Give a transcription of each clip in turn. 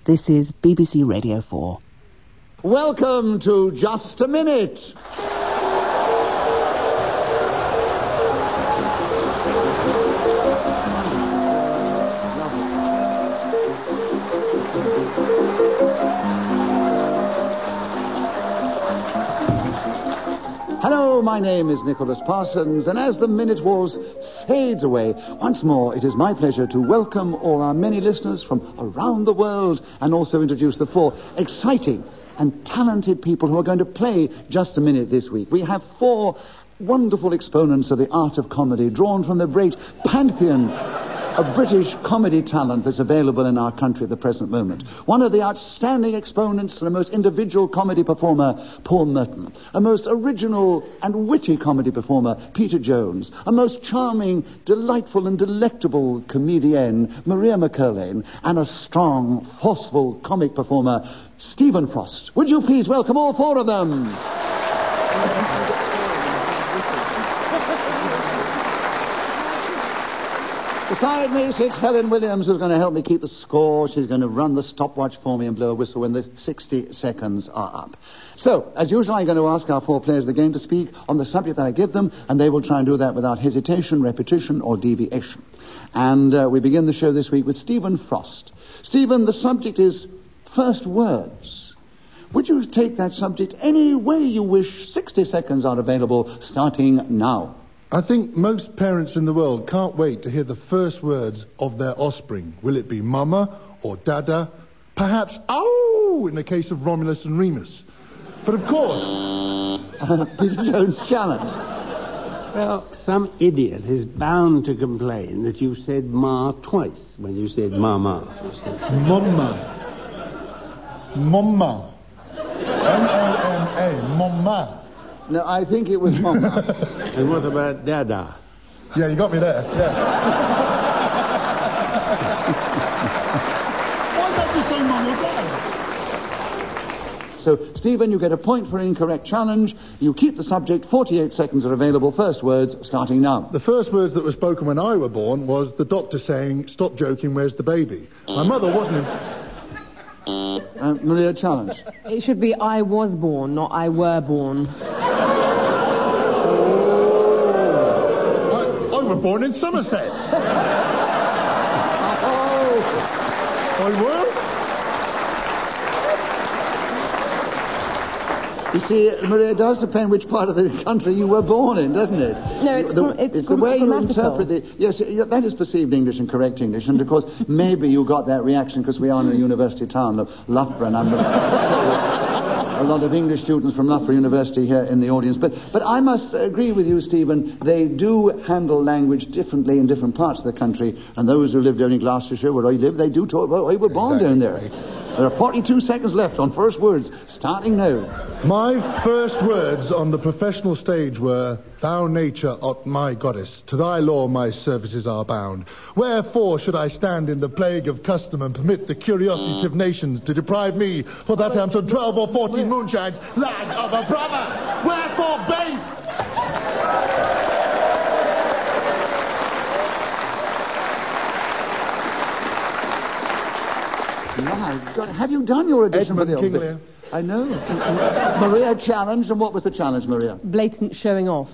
This is BBC Radio 4. Welcome to Just a Minute. Hello, my name is Nicholas Parsons, and as the Minute Wars fades away, once more it is my pleasure to welcome all our many listeners from around the world and also introduce the four exciting and talented people who are going to play Just a Minute this week. We have four wonderful exponents of the art of comedy drawn from the great pantheon of British comedy talent that's available in our country at the present moment. One of the outstanding exponents, the most individual comedy performer, Paul Merton. A most original and witty comedy performer, Peter Jones. A most charming, delightful and delectable comedienne, Maria McCurlane. And a strong, forceful comic performer, Stephen Frost. Would you please welcome all four of them? Beside me sits Helen Williams, who's going to help me keep the score. She's going to run the stopwatch for me and blow a whistle when the 60 seconds are up. So, as usual, I'm going to ask our four players of the game to speak on the subject that I give them, and they will try and do that without hesitation, repetition, or deviation. And we begin the show this week with Stephen Frost. Stephen, the subject is first words. Would you take that subject any way you wish? 60 seconds are available, starting now. I think most parents in the world can't wait to hear the first words of their offspring. Will it be mama or dada? Perhaps ow in the case of Romulus and Remus. But of course... Peter Jones' challenge. Well, some idiot is bound to complain that you said ma twice when you said mama. Mama. Mama. M-A-M-A. Mama. No, I think it was mama. And what about dada? Yeah, you got me there. Yeah. Why don't you say mum or dad? So, Stephen, you get a point for an incorrect challenge. You keep the subject. 48 seconds are available. First words, starting now. The first words that were spoken when I were born was the doctor saying, "Stop joking, where's the baby?" My mother wasn't Maria, challenge. It should be I was born, not I were born. I was born in Somerset. I were? You see, Maria, it does depend which part of the country you were born in, doesn't it? No, it's the way you interpret it. Yes, that is perceived English and correct English. And, of course, maybe you got that reaction because we are in a university town of Loughborough, and I'm a lot of English students from Loughborough University here in the audience. But I must agree with you, Stephen. They do handle language differently in different parts of the country. And those who live down in Gloucestershire, where I live, they do talk about, we were born down there. There are 42 seconds left on first words, starting now. My first words on the professional stage were, "Thou nature art my goddess, to thy law my services are bound. Wherefore should I stand in the plague of custom and permit the curiosity of nations to deprive me, for that I'm some 12 or 14 moonshines, lad of a brother? Wherefore base?" My God, have you done your audition for the Edmund Kingsley. I know. Maria challenged, and what was the challenge, Maria? Blatant showing off.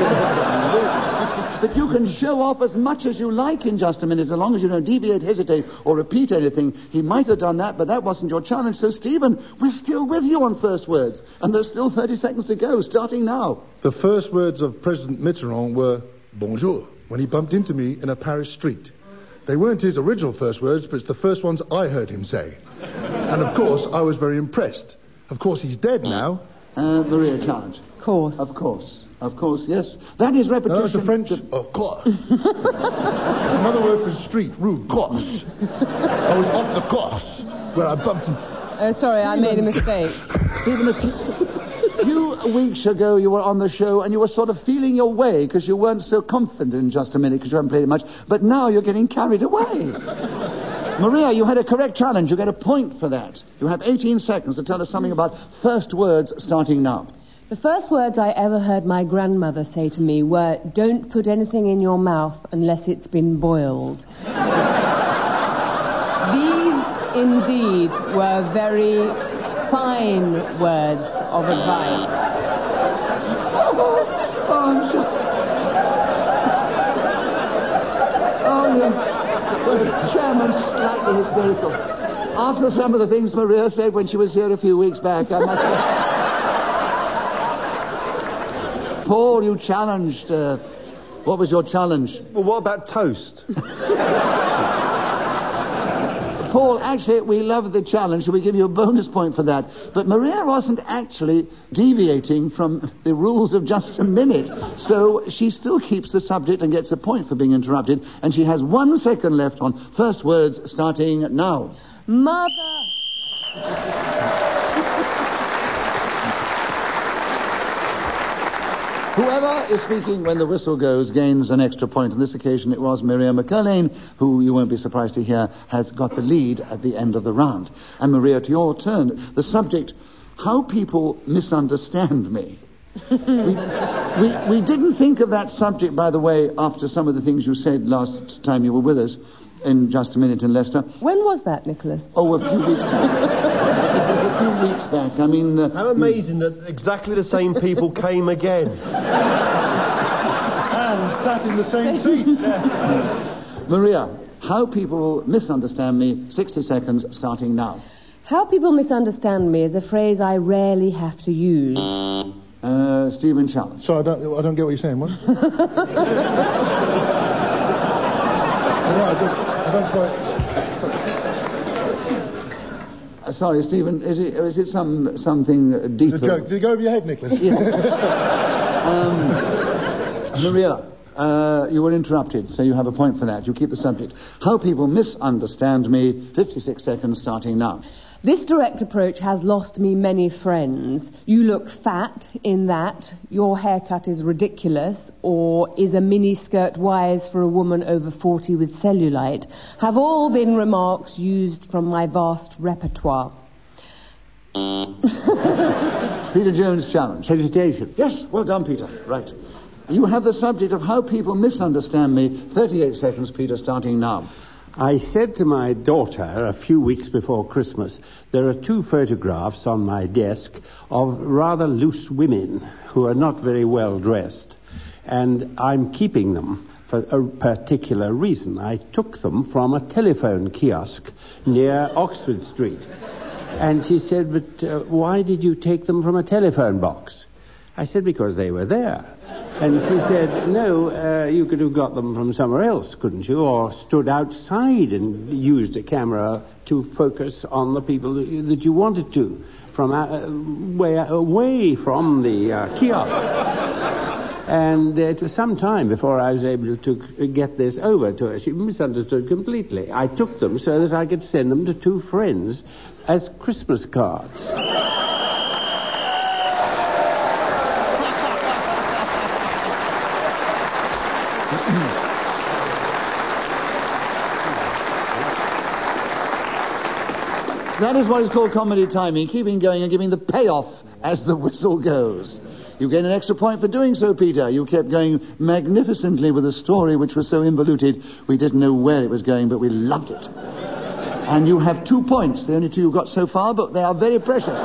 But you can show off as much as you like in just a minute, as long as you don't deviate, hesitate, or repeat anything. He might have done that, but that wasn't your challenge. So, Stephen, we're still with you on first words, and there's still 30 seconds to go, starting now. The first words of President Mitterrand were, "Bonjour," when he bumped into me in a Paris street. They weren't his original first words, but it's the first ones I heard him say. And, of course, I was very impressed. Of course, he's dead now. Maria, challenge. Of course, yes. That is repetition. No, it's a French, of course. It's another word for street, rue, course. I was off the course, where I bumped into... sorry, I made a mistake. Stephen, a few weeks ago you were on the show and you were sort of feeling your way because you weren't so confident in just a minute because you haven't played it much, but now you're getting carried away. Maria, you had a correct challenge. You get a point for that. You have 18 seconds to tell us something about first words starting now. The first words I ever heard my grandmother say to me were, "Don't put anything in your mouth unless it's been boiled." indeed were very fine words of advice. Oh, I'm sorry. Oh, no. Well, the chairman's slightly hysterical. After some of the things Maria said when she was here a few weeks back, I must say... Paul, you challenged... what was your challenge? Well, what about toast? Paul, actually, we love the challenge, so we give you a bonus point for that. But Maria wasn't actually deviating from the rules of just a minute. So she still keeps the subject and gets a point for being interrupted. And she has 1 second left on first words starting now. Mother! Whoever is speaking when the whistle goes gains an extra point. On this occasion, it was Maria McCurlane, who, you won't be surprised to hear, has got the lead at the end of the round. And Maria, to your turn. The subject, how people misunderstand me. We didn't think of that subject, by the way, after some of the things you said last time you were with us, in just a minute in Leicester. When was that, Nicholas? Oh, a few weeks back. It was a few weeks back. I mean... How amazing that exactly the same people came again. And sat in the same seats. Maria, how people misunderstand me, 60 seconds starting now. How people misunderstand me is a phrase I rarely have to use. Stephen Challenge. So I don't get what you're saying, what? I don't quite... Sorry, Stephen, is it something deeper? The joke. Did it go over your head, Nicholas? Yes. Maria, you were interrupted, so you have a point for that. You keep the subject. How people misunderstand me, 56 seconds starting now. This direct approach has lost me many friends. You look fat in that, your haircut is ridiculous, or is a miniskirt wise for a woman over 40 with cellulite, have all been remarks used from my vast repertoire. Peter Jones' challenge. Hesitation. Yes, well done, Peter. Right. You have the subject of how people misunderstand me, 38 seconds, Peter, starting now. I said to my daughter a few weeks before Christmas, there are 2 photographs on my desk of rather loose women who are not very well dressed, and I'm keeping them for a particular reason. I took them from a telephone kiosk near Oxford Street. And she said, but why did you take them from a telephone box? I said, because they were there. And she said, no, you could have got them from somewhere else, couldn't you? Or stood outside and used a camera to focus on the people that you wanted to, from way away from the kiosk. And it was some time before I was able to get this over to her. She misunderstood completely. I took them so that I could send them to 2 friends as Christmas cards. That is what is called comedy timing, keeping going and giving the payoff as the whistle goes. You gain an extra point for doing so, Peter. You kept going magnificently with a story which was so involuted we didn't know where it was going, but we loved it. And you have 2 points, the only 2 you've got so far, but they are very precious.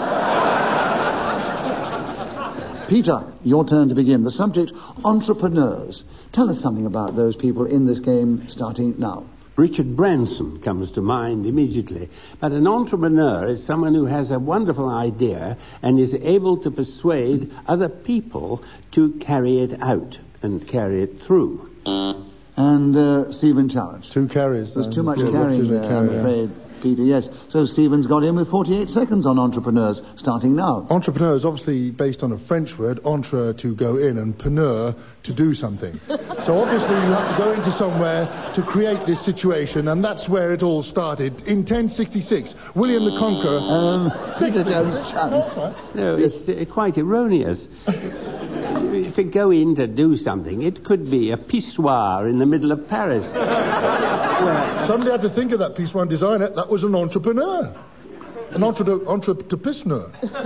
Peter, your turn to begin. The subject, entrepreneurs. Tell us something about those people in this game, starting now. Richard Branson comes to mind immediately. But an entrepreneur is someone who has a wonderful idea and is able to persuade other people to carry it out and carry it through. And Stephen Challenge. 2 carries. There's too much carrying there, I'm afraid, Peter, yes. So Stephen's got in with 48 seconds on entrepreneurs, starting now. Entrepreneur is obviously based on a French word, entre, to go in, and preneur, to do something. So obviously you have to go into somewhere to create this situation, and that's where it all started. In 1066, William the Conqueror... Peter Jones' chance. No, it's quite erroneous. To go in to do something, it could be a pissoir in the middle of Paris. Somebody had to think of that piece one designer. That was an entrepreneur. An entrepreneur.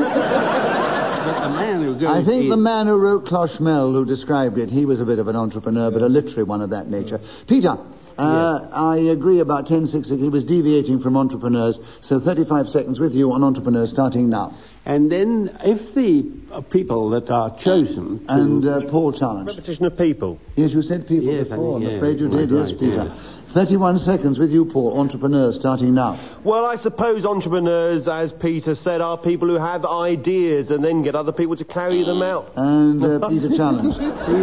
I think the man who wrote Clochemel, who described it, he was a bit of an entrepreneur, but a literary one of that nature. Peter, I agree about 10-6. He was deviating from entrepreneurs. So 35 seconds with you on entrepreneurs starting now. And then if the people that are chosen... And Paul challenged. Repetition of people. Yes, you said people Yes, before. I think, I'm afraid you did. right, Yes, Peter. yes. 31 seconds with you, Paul. Entrepreneurs starting now. Well, I suppose entrepreneurs, as Peter said, are people who have ideas and then get other people to carry them out. And Peter challenged.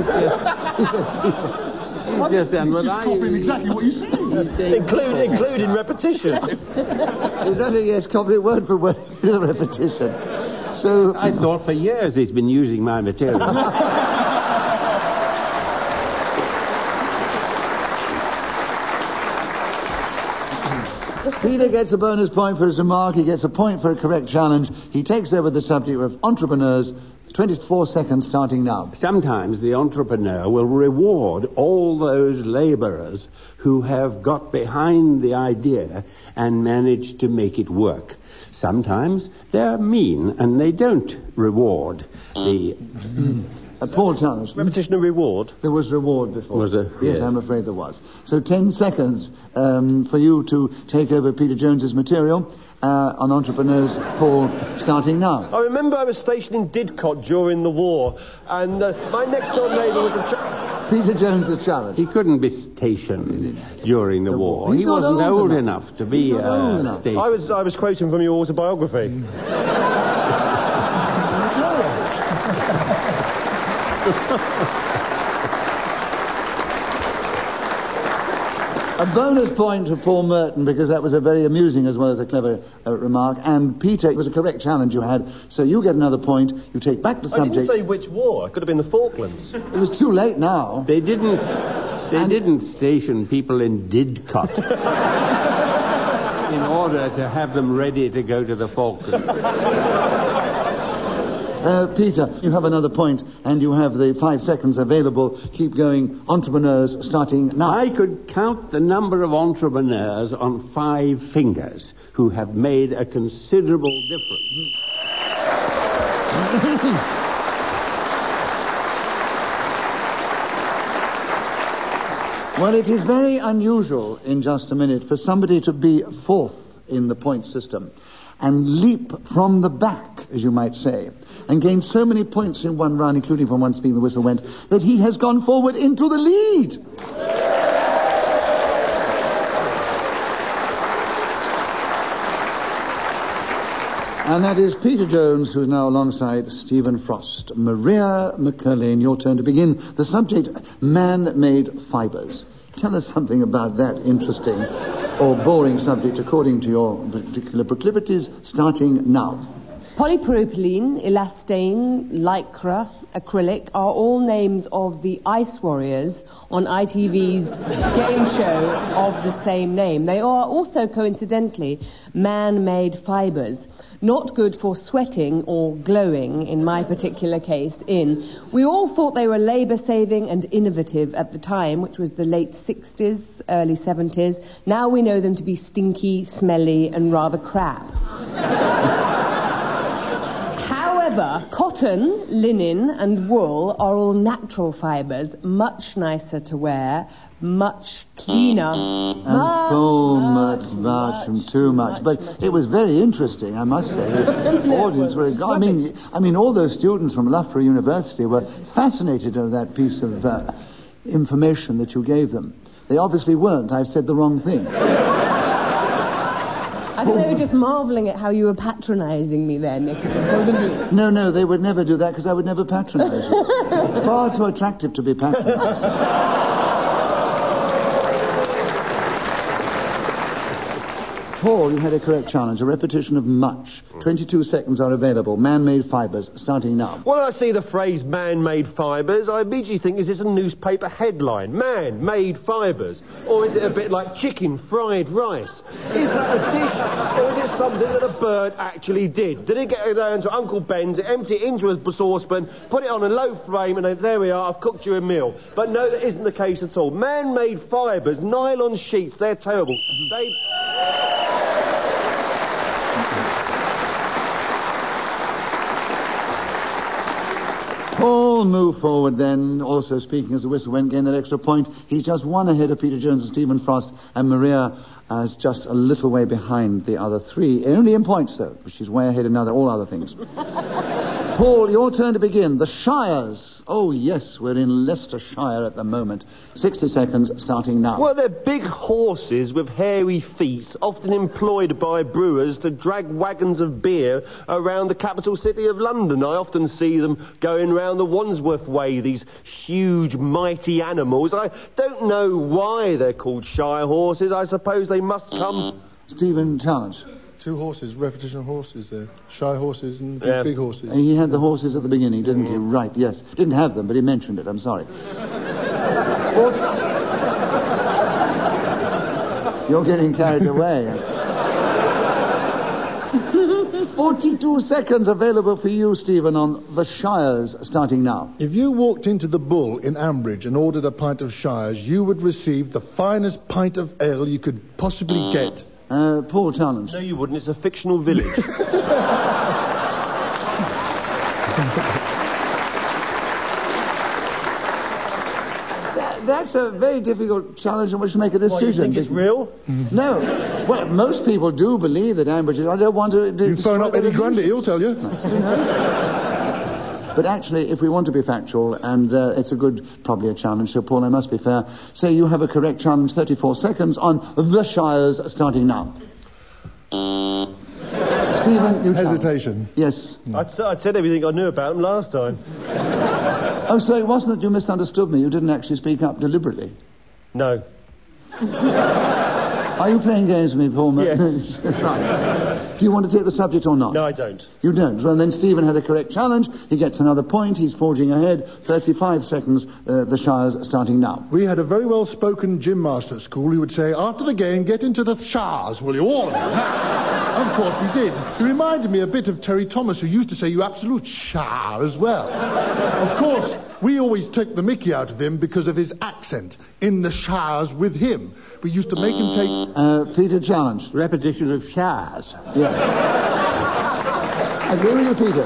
He's just done what I... Copying exactly what you say. Including repetition. Yes, copy it word for word with the repetition. So I thought for years he's been using my material. Peter gets a bonus point for his remark. He gets a point for a correct challenge. He takes over the subject of entrepreneurs. 24 seconds starting now. Sometimes the entrepreneur will reward all those labourers who have got behind the idea and managed to make it work. Sometimes they're mean and they don't reward the... Paul challenged. Repetition of reward. There was reward before. Was there? Yes, Yes. I'm afraid there was. So 10 seconds for you to take over Peter Jones's material on entrepreneurs. Paul, starting now. I remember I was stationed in Didcot during the war, and my next-door neighbour was a... Peter Jones, the challenge. He couldn't be stationed during the war. He's He not wasn't old old enough. enough to be He's not old enough. stationed. I was quoting from your autobiography. A bonus point for Paul Merton, because that was a very amusing as well as a clever remark. And Peter, it was a correct challenge you had, so you get another point. You take back the I didn't subject. say which war. It could have been the Falklands. It was too late now. They didn't station people in Didcot in order to have them ready to go to the Falklands. Peter, you have another point, and you have the 5 seconds available. Keep going. Entrepreneurs starting now. I could count the number of entrepreneurs on 5 fingers who have made a considerable difference. Well, it is very unusual in Just a Minute for somebody to be fourth in the point system and leap from the back, as you might say, and gain so many points in one round, including from once being the whistle went, that he has gone forward into the lead. And that is Peter Jones, who is now alongside Stephen Frost. Maria McCurlane, your turn to begin. The subject, man-made fibres. Tell us something about that interesting or boring subject according to your particular proclivities, starting now. Polypropylene, elastane, lycra, acrylic are all names of the ice warriors on ITV's game show of the same name. They are also, coincidentally, man-made fibres. Not good for sweating or glowing, in my particular case, We all thought they were labour-saving and innovative at the time, which was the late 60s, early 70s. Now we know them to be stinky, smelly, and rather crap. However, cotton, linen, and wool are all natural fibres, much nicer to wear, much cleaner. Too much. But it was very interesting, I must say. The audience were... I mean, all those students from Loughborough University were fascinated with that piece of information that you gave them. They obviously weren't. I've said the wrong thing. I think they were just marvelling at how you were patronising me there, Nick. No, they would never do that because I would never patronise you. Far too attractive to be patronised. Paul, you had a correct challenge, a repetition of much. 22 seconds are available. Man-made fibres, starting now. When I see the phrase man-made fibres, I immediately think, is this a newspaper headline? Man-made fibres? Or is it a bit like chicken fried rice? Is that a dish, or is it something that a bird actually did? Did it get down to Uncle Ben's, empty it into a saucepan, put it on a low flame, and then there we are, I've cooked you a meal. But no, that isn't the case at all. Man-made fibres, nylon sheets, they're terrible. Paul Paul move forward then, also speaking as the whistle went, gain that extra point. He's just one ahead of Peter Jones and Stephen Frost, and Maria is just a little way behind the other three. Only in points, though, but she's way ahead in all other things. Paul, your turn to begin. The Shires. Oh, yes, we're in Leicestershire at the moment. 60 seconds starting now. Well, they're big horses with hairy feet, often employed by brewers to drag wagons of beer around the capital city of London. I often see them going round the Wandsworth Way, these huge, mighty animals. I don't know why they're called Shire horses. I suppose they must come... Stephen, challenge. 2 horses, repetition of horses there. Shy horses and big horses. He had the horses at the beginning, didn't he? Right, yes. Didn't have them, but he mentioned it. I'm sorry. You're getting carried away. 42 seconds available for you, Stephen, on the Shires, starting now. If you walked into the Bull in Ambridge and ordered a pint of Shires, you would receive the finest pint of ale you could possibly get. Paul, challenge. No, you wouldn't. It's a fictional village. That's a very difficult challenge in which to make a decision. You think it's real? No. Well, most people do believe that Ambridge is... I don't want to... You phone up Eddie Grundy, he'll tell you. But actually, if we want to be factual, and it's probably a challenge, so Paul, I must be fair, say you have a correct challenge, 34 seconds on the Shires, starting now. Stephen, you hesitation. Yes. I'd said everything I knew about them last time. Oh, so it wasn't that you misunderstood me, you didn't actually speak up deliberately? No. Are you playing games with me, Paul? Yes. Right. Do you want to take the subject or not? No, I don't. You don't? Well, then Stephen had a correct challenge. He gets another point. He's forging ahead. 35 seconds, the Shires starting now. We had a very well-spoken gym master at school who would say, after the game, get into the Shires, will you all? Of course we did. He reminded me a bit of Terry Thomas, who used to say, you absolute Shire as well. Of course, we always took the mickey out of him because of his accent. In the Shires with him. We used to make him take... Peter, challenge. Repetition of Shires. Yeah. I agree with you, Peter.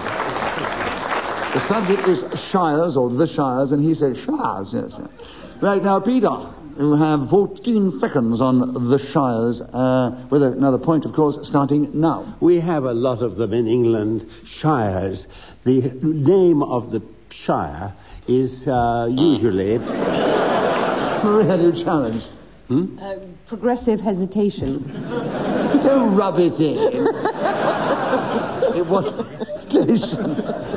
The subject is Shires, or the Shires, and he said Shires, yes. Right, now, Peter, you have 14 seconds on the Shires, with another point, of course, starting now. We have a lot of them in England, Shires. The name of the Shire is usually... Maria, you challenge. Progressive hesitation. Don't rub it in. It was hesitation.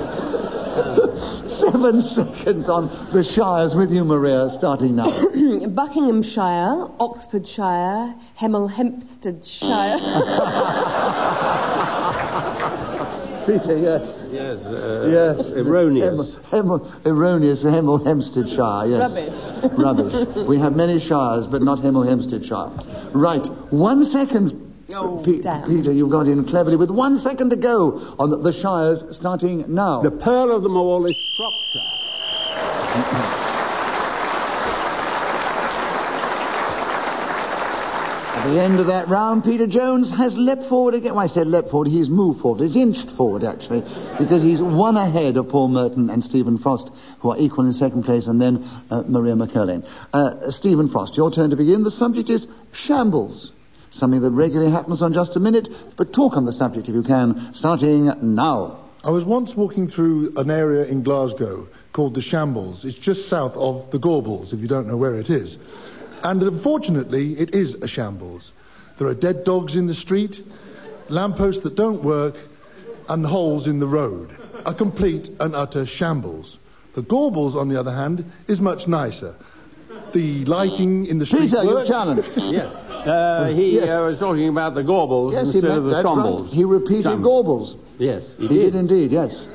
7 seconds on the Shires with you, Maria, starting now. Buckinghamshire, Oxfordshire, Hemel Hempsteadshire. Peter, yes. Yes. Yes. Erroneous. Erroneous, Hemel Hempsteadshire, yes. Rubbish. We have many shires, but not Hemel Hempsteadshire. Right. 1 second. Peter, you've got in cleverly with 1 second to go on the Shires, starting now. The pearl of them all is Shropshire. At the end of that round, Peter Jones has leapt forward again. Well, I said leapt forward, he's moved forward. He's inched forward, actually, because he's one ahead of Paul Merton and Stephen Frost, who are equal in second place, and then Maria McCurlane. Stephen Frost, your turn to begin. The subject is shambles. Something that regularly happens on Just a Minute, but talk on the subject if you can, starting now. I was once walking through an area in Glasgow called the Shambles. It's just south of the Gorbals, if you don't know where it is. And unfortunately, it is a shambles. There are dead dogs in the street, lampposts that don't work, and holes in the road. A complete and utter shambles. The Gorbals, on the other hand, is much nicer. The lighting in the street Peter, works. you're challenged. Yes. He was talking about the Gorbals instead of the Shambles. Right. He repeated Gorbals. Yes, he did indeed, yes.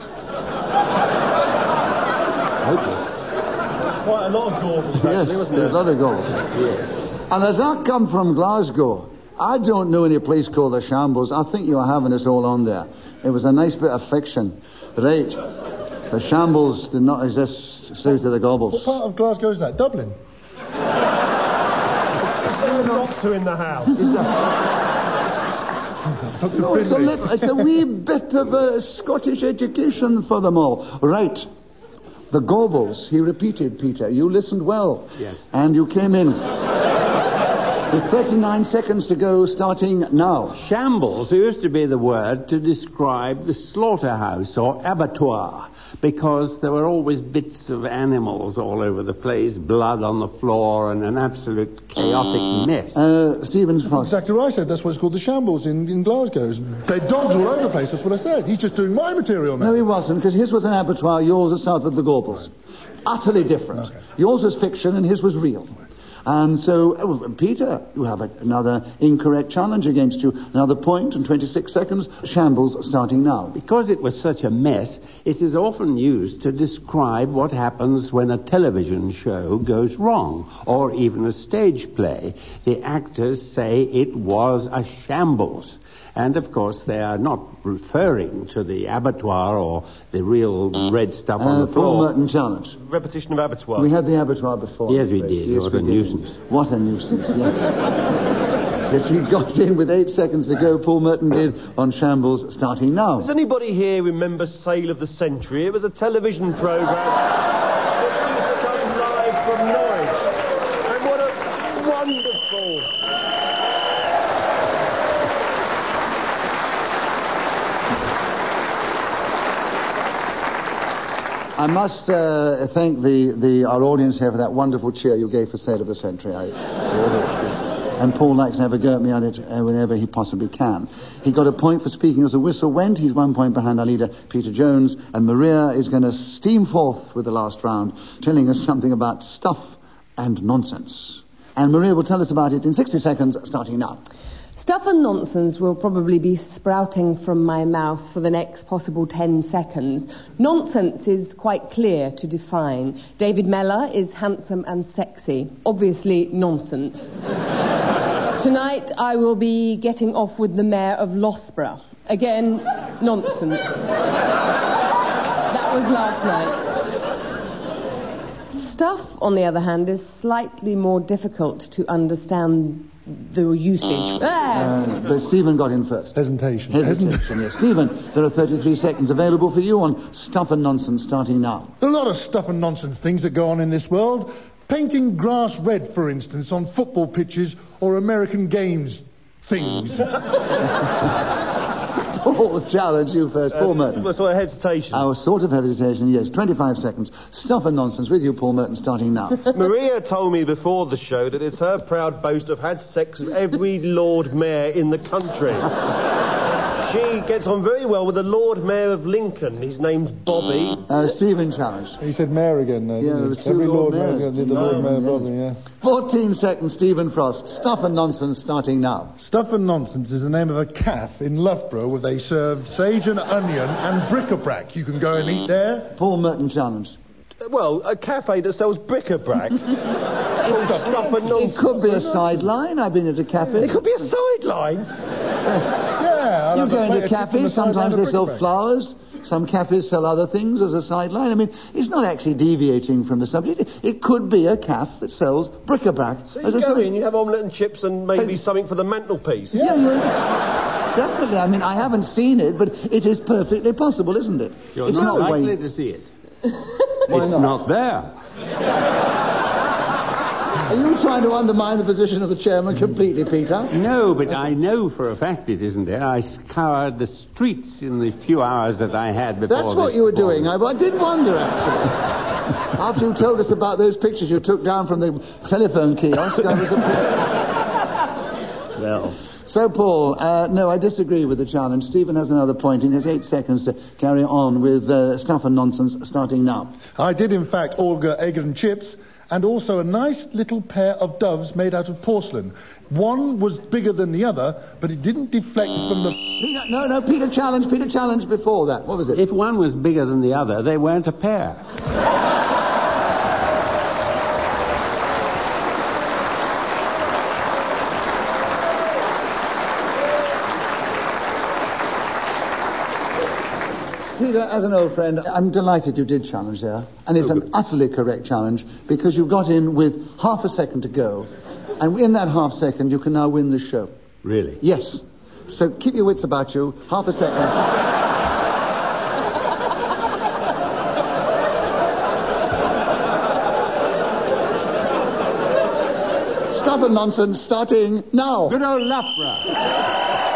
Quite a lot of Gorbals, actually, wasn't there's a lot of Gorbals. Yes. And as I come from Glasgow, I don't know any place called the Shambles. I think you're having us all on there. It was a nice bit of fiction. Right. The Shambles did not exist south of the Gorbals. What part of Glasgow is that? Dublin? Doctor in the house. No, it's a wee bit of a Scottish education for them all. Right. The Gaubles, he repeated, Peter. You listened well. Yes. And you came in with 39 seconds to go, starting now. Shambles used to be the word to describe the slaughterhouse or abattoir, because there were always bits of animals all over the place, blood on the floor, and an absolute chaotic mess. Stephen Frost. Exactly right, I said. That's what it's called, the Shambles in Glasgow. Dead dogs all over the place, that's what I said. He's just doing my material now. No, he wasn't, because his was an abattoir, yours was south of the Gaubles. Utterly different. Okay. Yours was fiction and his was real. And so, Peter, you have another incorrect challenge against you. Another point and 26 seconds. Shambles starting now. Because it was such a mess, it is often used to describe what happens when a television show goes wrong, or even a stage play. The actors say it was a shambles. And, of course, they are not referring to the abattoir or the real red stuff on the Paul floor. Merton challenge. Repetition of abattoir. We had the abattoir before. Yes, we did. Yes, What we a did. nuisance. What a nuisance, yes. Yes, he got in with 8 seconds to go. Paul Merton did on Shambles, starting now. Does anybody here remember Sale of the Century? It was a television programme that used to come live from Norwich. And what a wonderful... I must thank our audience here for that wonderful cheer you gave for Sale of the Century. And Paul likes to have a go at me on it whenever he possibly can. He got a point for speaking as a whistle went. He's 1 point behind our leader, Peter Jones. And Maria is going to steam forth with the last round, telling us something about stuff and nonsense. And Maria will tell us about it in 60 seconds, starting now. Stuff and nonsense will probably be sprouting from my mouth for the next possible 10 seconds. Nonsense is quite clear to define. David Mellor is handsome and sexy. Obviously, nonsense. Tonight, I will be getting off with the mayor of Loughborough. Again, nonsense. That was last night. Stuff, on the other hand, is slightly more difficult to understand the usage. But Stephen got in first. Hesitation. Yes. Stephen, there are 33 seconds available for you on Stuff and Nonsense, starting now. There are a lot of stuff and nonsense things that go on in this world. Painting grass red, for instance, on football pitches or American Games things. Paul, challenge you first. Paul Merton. Sort of hesitation. Our sort of hesitation, yes. 25 seconds. Stuff and Nonsense with you, Paul Merton, starting now. Maria told me before the show that it's her proud boast to have had sex with every Lord Mayor in the country. She gets on very well with the Lord Mayor of Lincoln. His name's Bobby. Stephen, challenge. He said mayor again. Yeah, there were two Every Lord Lord Mayors. Mayor did the Lord Mayor Yeah. brother, yeah. 14 seconds, Stephen Frost. Stuff and Nonsense, starting now. Stuff and Nonsense is the name of a cafe in Loughborough where they serve sage and onion and bric-a-brac. You can go and eat there. Paul Merton, challenge. Well, a cafe that sells bric-a-brac. Stuff and nonsense. It could be a sideline. I've been at a cafe. It could be a sideline. Yeah. You go into a cafes, sometimes they sell flowers. Some cafes sell other things as a sideline. I mean, it's not actually deviating from the subject. It could be a cafe that sells bric-a-brac. So as you a go side- in, you have omelette and chips and maybe something for the mantelpiece. Yeah, definitely. I mean, I haven't seen it, but it is perfectly possible, isn't it? You're It's not likely way... to see it. Why It's not there. Are you trying to undermine the position of the chairman completely, Peter? No, but I know for a fact it isn't there. I scoured the streets in the few hours that I had before. That's what you were doing. I did wonder, actually. After you told us about those pictures you took down from the telephone kiosk, I was a bit... Well... So, Paul, no, I disagree with the challenge. Stephen has another point. He has 8 seconds to carry on with Stuff and Nonsense, starting now. I did, in fact, order egg and chips and also a nice little pair of doves made out of porcelain. One was bigger than the other, but it didn't deflect from the... Peter challenge before that. What was it? If one was bigger than the other, they weren't a pair. Peter, as an old friend, I'm delighted you did challenge there. And it's an utterly correct challenge because you got in with half a second to go. And in that half second, you can now win the show. Really? Yes. So keep your wits about you. Half a second. Stuff and Nonsense starting now. Good old Loughborough.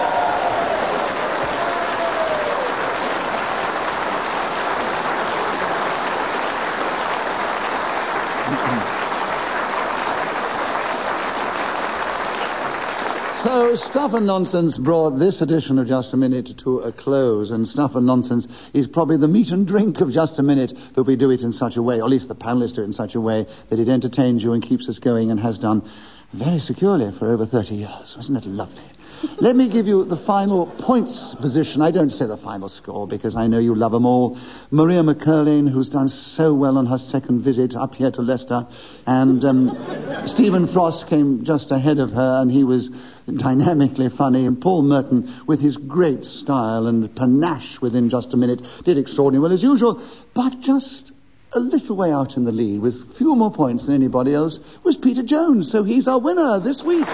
So, Stuff and Nonsense brought this edition of Just a Minute to a close, and Stuff and Nonsense is probably the meat and drink of Just a Minute, but we do it in such a way, or at least the panellists do it in such a way, that it entertains you and keeps us going and has done very securely for over 30 years. Isn't it lovely? Let me give you the final points position. I don't say the final score because I know you love them all. Maria McCurlane, who's done so well on her second visit up here to Leicester, and Stephen Frost came just ahead of her, and he was dynamically funny, and Paul Merton, with his great style and panache within Just a Minute, did extraordinarily well as usual, but just a little way out in the lead with fewer more points than anybody else was Peter Jones, so he's our winner this week.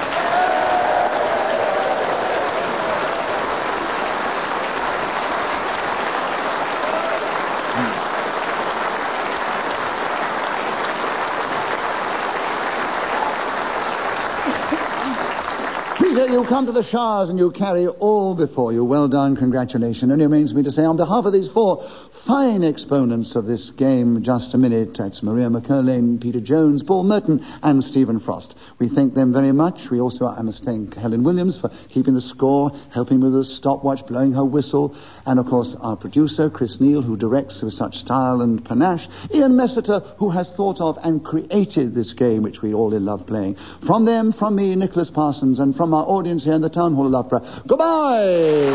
You come to the showers and you carry all before you. Well done, congratulations. It only remains me to say on behalf of these four fine exponents of this game, Just a Minute, that's Maria McCurlane, Peter Jones, Paul Merton and Stephen Frost. We thank them very much. We also, I must thank Helen Williams for keeping the score, helping with the stopwatch, blowing her whistle, and of course our producer, Chris Neal, who directs with such style and panache, Ian Messiter, who has thought of and created this game, which we all love playing. From them, from me, Nicholas Parsons, and from our audience here in the Town Hall of Loughborough, goodbye!